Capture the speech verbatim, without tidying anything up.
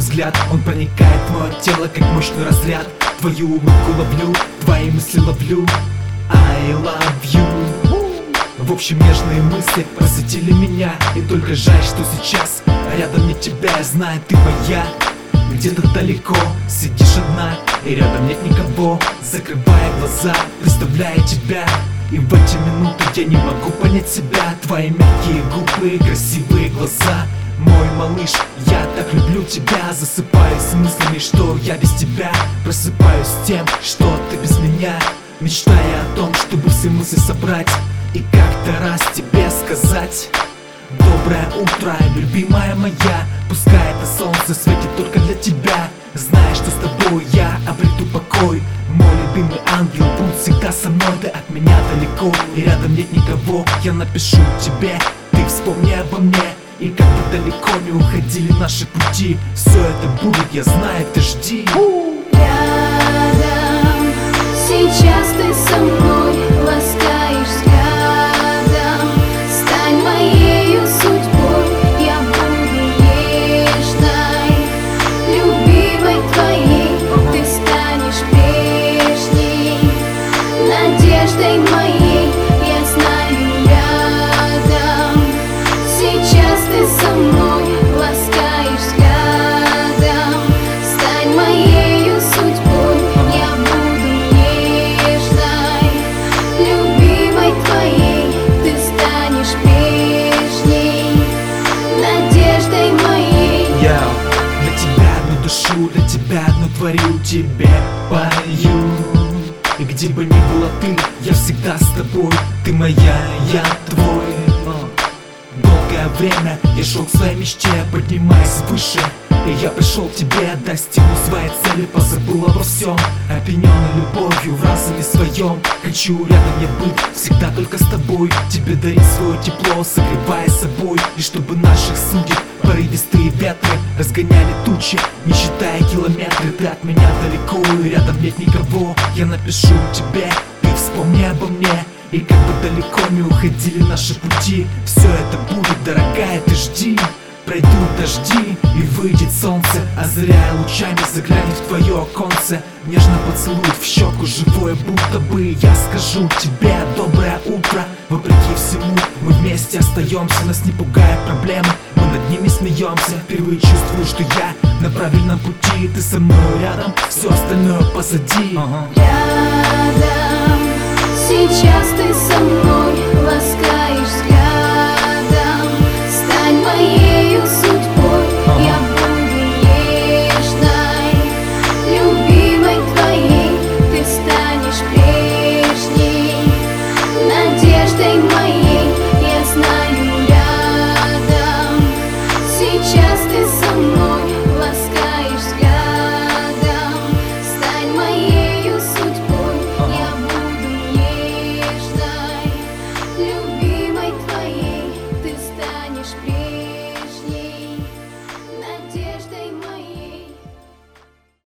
взгляд, он проникает в мое тело, как мощный разряд. Твою улыбку ловлю, твои мысли ловлю. I love you. В общем, нежные мысли посетили меня. И только жаль, что сейчас рядом нет тебя. Я знаю, ты моя. Где-то далеко сидишь одна, и рядом нет никого. Закрывая глаза, представляя тебя. И в эти минуты я не могу понять себя. Твои мягкие губы, красивые глаза. Мой малыш, я так люблю тебя. Засыпаюсь с мыслями, что я без тебя. Просыпаюсь с тем, что ты без меня. Мечтая о том, чтобы все мысли собрать и как-то раз тебе сказать: доброе утро, любимая моя. Пускай это солнце светит только для тебя. Знай, что с тобой я обрету покой. Мой любимый ангел будет всегда со мной. Ты от меня далеко, и рядом нет никого. Я напишу тебе, ты вспомни обо мне. И как бы далеко не уходили наши пути, все это будет, я знаю, ты жди. Рядом, сейчас ты со мной, ласкаешь взглядом. Стань моею судьбой, я буду нежной, любимой твоей. Ты станешь прежней, надеждой моей, я знаю, рядом. Сейчас ты со мной, ласкаешь взглядом. Стань моею судьбой, я буду нежной, любимой твоей. Ты станешь прежней, надеждой моей. Я для тебя одну душу, для тебя одну творю, тебе пою. И где бы ни была ты, я всегда с тобой. Ты моя, я твой. Долгое время я шел к своей мечте, поднимаясь выше. И я пришел к тебе, достигнул своей цели, позабыл обо всем, опьяненный любовью в разуме своем. Хочу рядом не быть, всегда только с тобой. Тебе дарить свое тепло, согревая собой. И чтобы наших судеб порывистые ветры разгоняли тучи, не считая километры. Ты от меня далеко, и рядом нет никого. Я напишу тебе, ты вспомни обо мне. И как бы далеко не уходили наши пути, все это будет, дорогая, ты жди. Пройдут дожди и выйдет солнце, озаряя лучами, заглянет в твое оконце. Нежно поцелует в щеку, живое будто бы. Я скажу тебе доброе утро. Вопреки всему мы вместе остаемся. Нас не пугают проблемы, мы над ними смеемся. Впервые чувствую, что я на правильном пути. Ты со мной рядом, все остальное позади. Рядом, сейчас